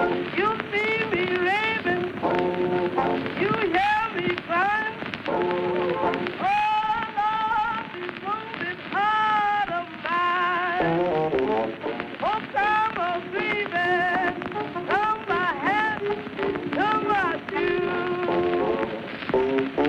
You see me raving, you hear me crying. Oh Lord, this wounded heart of mine. Oh, come on, grieving, come my hand, come my shoe.